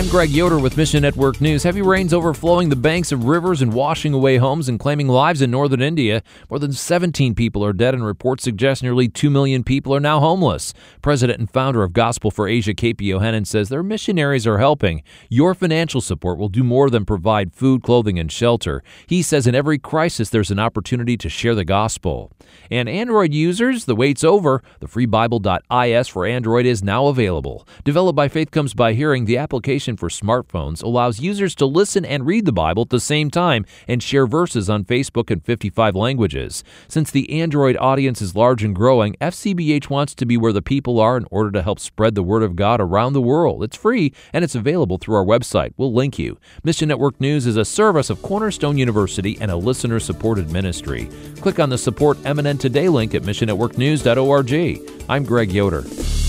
I'm Greg Yoder with Mission Network News. Heavy rains overflowing the banks of rivers and washing away homes and claiming lives in northern India. More than 17 people are dead, and reports suggest nearly 2 million people are now homeless. President and founder of Gospel for Asia, KP Yohanan, says their missionaries are helping. Your financial support will do more than provide food, clothing, and shelter. He says in every crisis there's an opportunity to share the gospel. And Android users, the wait's over. The free Bible.is for Android is now available. Developed by Faith Comes by Hearing, the application for smartphones allows users to listen and read the Bible at the same time and share verses on Facebook in 55 languages. Since the Android audience is large and growing, FCBH wants to be where the people are in order to help spread the Word of God around the world. It's free and it's available through our website. We'll link you. Mission Network News is a service of Cornerstone University and a listener-supported ministry. Click on the Support MNN Today link at missionnetworknews.org. I'm Greg Yoder.